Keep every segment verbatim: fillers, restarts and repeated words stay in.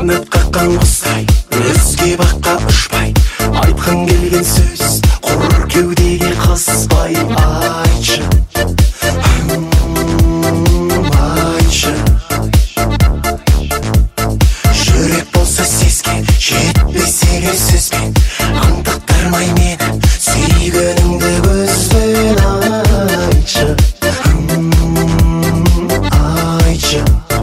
қанат қаққан құстай өзге баққа ұшпай, айтқың келген сөз құр кеудеге қызбай. Айтшы, айтшы, жүрек болса сезген жетпес егер сөзбен, аңдақтырмай мені сүйгеніңді көзбен. Айтшы, айтшы,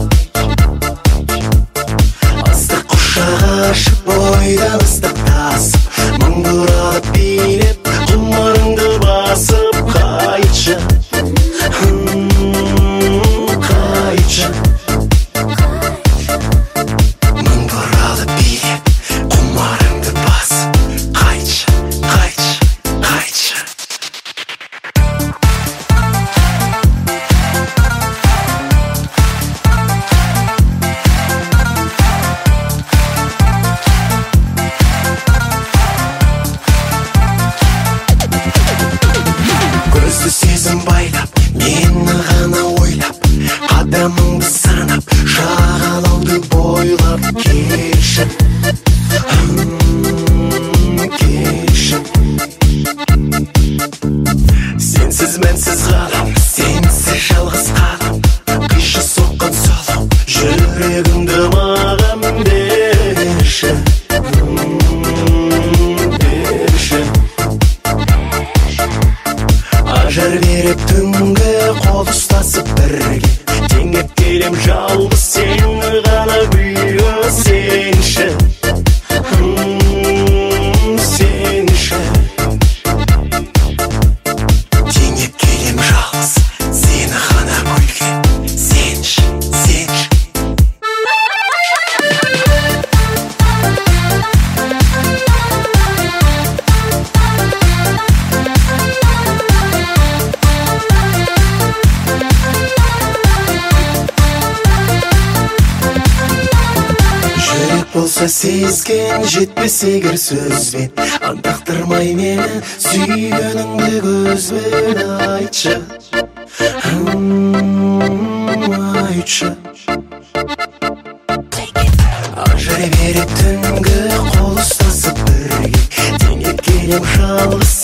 ыстық құшақ ашып бойдан ыстық тасып, мың бұралып билеп құмарыңды басып. Қайтшы, қайтшы, мың бұралып билеп құмарыңды басып. Қайтшы, қайтшы, қайтшы. Көзді сезім байлап, мені ғана ойлап, қадамыңды санап, жағалауды бойлап. Келші, келші, сенсіз мәнсіз ғалам, сенсіз жалғыз қалам, қишы соққан сұлу жүрегімді маған берші, берші. Ажар беріп түнгі қол ұстасып бірге, теңеп келем жалғыз сені ғана күйге. Сенші, сенші, теңеп келем жалғыз сені ғана күйге. Сенші, сенші. Жүрек болса сезген жетпес егер сөзбен, аңдақтырмай мені сүйгеніңді көзбен. Айтшы, айтшы, ажар беріп түнгі қол ұстасып бірге, теңеп келем жалғыз